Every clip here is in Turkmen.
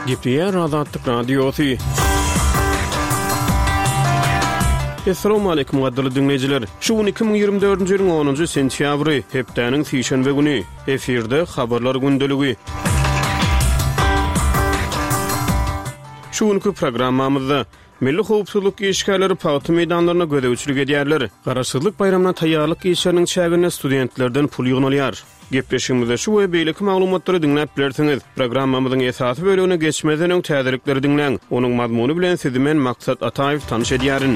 Gepleyer Azadlık Radyosu. Assalamu alaykum gaddary dinleyijiler. Şu 2024-nji ýylyň 10-njy sentýabry, hepdeniň sýşenbe güni. Eferde habarlar gündeligi. Şu günkü programmamyzda Milli Howpsuzlyk işgärleri paýty meýdanlaryna gödäwçilik edýärler. Garaşsyzlyk bayramyna taýýarlyk işleriniň çägine studentlerden pul ýygnalýar. Gepleşigimizde şu we beýleki maglumatlary dinläp bilersiňiz. Programmamyzyň esasy bölügine geçmeden öň täzelikleri dinleň. Onuň mazmuny bilen sizi men Maksat Ataýew tanyş edýärin.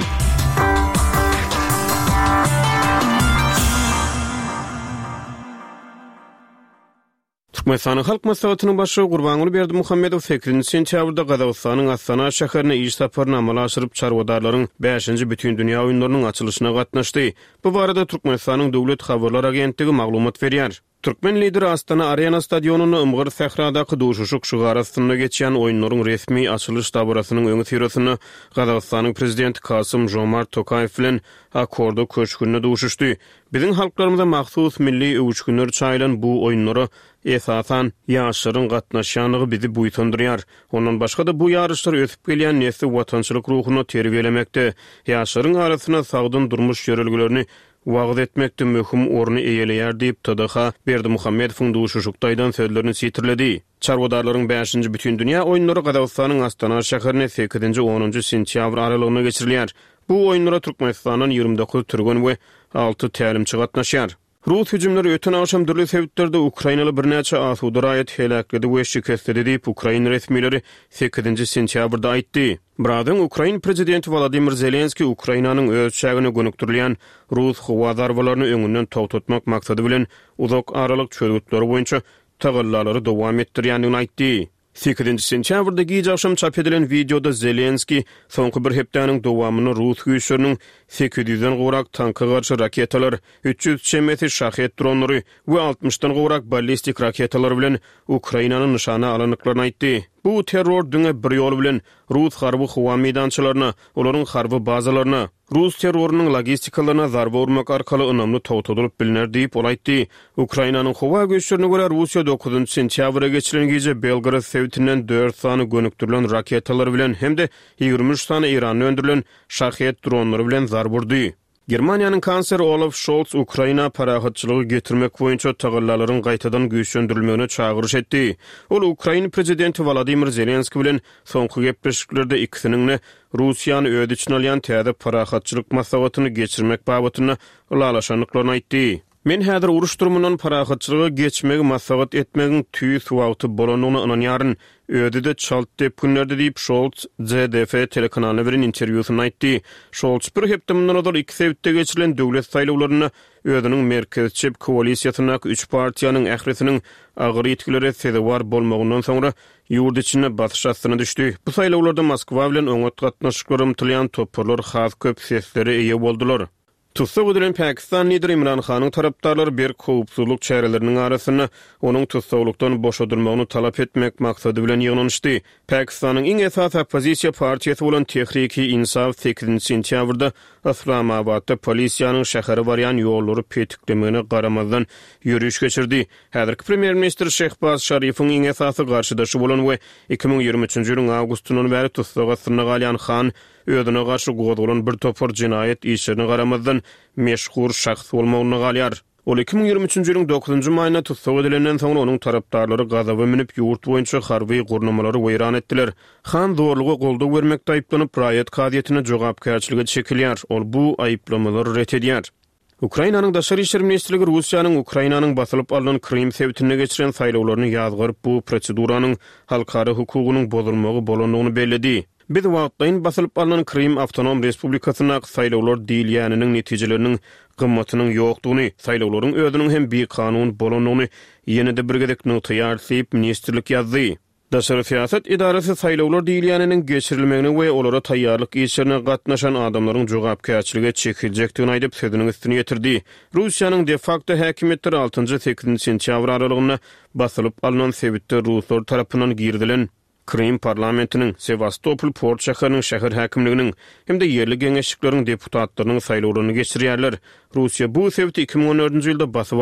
Türkmenistanyň halk maslahatynyň başçy Gurbanuly Berdimuhammedow 8-nji sentýabrda Gazagystanyň Astana şäherine iş saparyna amal aşyryp çarwadarlaryň 5-nji bütün dünýä oýunlarynyň açylyşyna gatnaşdy. Bu barada Türkmenistanyň döwlet habarlar agentligi maglumat berýär. Türkmen lideri Astana Arena stadionuny ymgyr Sähradaky duşuşuk şygarasyna geçýän oýunlaryň resmi açylyş dabarasynyň öňü süreçini Gazagystanyň prezidenti Kasym-Jomart Tokayew bilen akorda köçkünde duşuşdy. Biziň halklarymyza mahsus milli öwçgünler çaýlan bu oýunlary esasan ýaşlaryň gatnaşýanlygy bizi buýtundurýar. Ondan başga da bu ýarışlar ösüp gelýän nesli watançylyk ruhuny terbiýelemekde. Ýaşlaryň arasyna sagdyn durmuş ýörelgilerini wagt etmekde möhüm orny eýeleýär diýip TDH Berdimuhammedowyň duşuşukdaýdan sözlerini sitirledi. Çarwadarlaryň 5-nji bütün dünýä oýunlary Gazagystanyň Astana şäherine 8-10-njy sentýabr aralygyna geçirilýär. Bu oýunlara Türkmenistanyň 29 türgün we 6 tälimçi gatnaşýar. Rus hüjümleri öten akşam dürli sebäplerde Ukrainaly bir näçe asuda raýat helakledy we şikestledi diýip Ukraina resmileri 8-nji sentýabrda aýtdy. Buradan Ukraina prezidenti Volodymyr Zelenski Ukrainanyň öz çägine gönükdirilýän Rus howa zarwalaryny öňünden togtatmak maksady bilen uzak aralyk çözgütleri boýunça tagallalary dowam etdirýändigini aýtdy. 8-nji sentýabrda gece akşam çap edilen videoda Zelenski soňky bir hepdeniň dowamyny Rus güýçleriniň 800-den gorak tanka garşy raketalar, 300 çemeti şahet dronlary we 60-dan gorak ballistik raketalar bilen Ukrainanyň nyşana alanyklaryny aýtdy. Bu terror düňe bir ýol bilen Rus harby howa meýdançylaryna, olaryň harby bazalaryna, Rus terrorunyň logistikalarına zarba urmak arkaly önamly togtadylyp biliner diýip ol aýtdy. Ukrainanyň howa güýçlerine görä Russiýa 9-njy sentýabra geçiren gece Belgrad sewitinden 4 sany gönükdirilen raketalar bilen hemde 23 sany Iranyň öndürilen şahet dronlary bilen zarba urdy. Germaniýanyň kansleri Olaf Scholz Ukraina parahatçylygy getirmek boýunça tagallalaryň gaýtadan güýçlendirilmegine çağırış etdi. Ol Ukraina prezidenti Volodymyr Zelenski bilen soňky gepleşiklerde ikisiniň Russiýany öýde için alýan täze parahatçylyk maslahatyny geçirmek babatyna ulalaşanyklaryny aýtdy. Men häzir uruş durumundan parahatçylyga geçmegi maslahat etmegiň tüýs wagty bolanyny ananýaryn. Ödede çalt dep günlerde diýip Scholz ZDF telekanalyna beren interwýusyny aýtdy. Scholz bir hepdemindan odal 2 sebitde geçirilen döwlet saýlawlaryny özüniň merkezçi koalisiýasyna 3 partiýanyň ähresiniň agyr ýetkileri sezewar bolmagyndan soňra ýurt içine batyş astyna düşdi. Bu saýlawlarda Moskwa bilen öňet gatnaşyklary ymtylýan toparlar has köp sesleri eýe boldular. Tutsak edilen Pakistan lideri İmran Xanyň tarapdarlary bir howpsuzlyk çäreleriniň arasyna onuň tutsaklykdan boşadylmagyny talap etmek maksady bilen ýygnanyşdy. Pakistanyň iň esas opozisiýa partiýasy bolan Tehriki Insaf 8-nji sentýabrda Islamabadda polisiýanyň şäheri barýan ýollary petiklemegine garamazdan ýürüş geçirdi. Häzirki premier minister Şehbaz Şarifowyň iň esasy garşydaşy bolan we 2023-nji ýylyň awgustyndan bäri tutsak astyna galýan Xan özüne garşy goýulan bir topar jinaýat işlerine garamazdan meşhur şahs bolmagyny galýar. Ol 2023-nji ýylyň 9-njy maýyna tutsak edilenden soňra onuň tarapdarlary gazaby minip ýurt boýunça harby gurnamalary weýran etdiler. Xan zorlugy goldaw bermekde aýyplanyp raýat kadiýetine jogapkärçiligi çekilýär. Ol bu aýyplamалary ret edýär. Ukrainanyň daşary işler ministrligi Russiýanyň Ukrainanyň basylyp alynan Krym sewitine geçiren saýlawlaryny ýazgyryp bu proseduranyň halkara hukugynyň bozulmagy bolanyny belledi. Biz wagtlaýyn basylyp alynan Krym Awtonom Respublikasyna saýlawlar diýilýäniniň netijeleriniň gymmatynyň ýokdugyny, saýlawlaryň özüniň hem bir kanun bolanyny ýene-de bir gedek notaýar diýip ministrlik ýazdy. Daşary siýasat idarasy saýlawlar diýilýäniniň geçirilmegine we olara taýýarlyk işlerine gatnaşan adamlaryň jogapkärçiligi çekiljekdigini aýdyp sözüniň üstüne ýetirdi. Russiýanyň de facto häkimetleri 6-8 sentýabr aralygyna basylyp alynan sebitde Ruslar tarapyndan girdilen Krym parlamentiniň Sevastopol port şäheriniň şäher häkimliginiň hem de ýerli geňeşlikleriň deputatlarynyň saýlawlaryny geçirýärler. Russiýa bu sebit 2014-nji ýylda basyp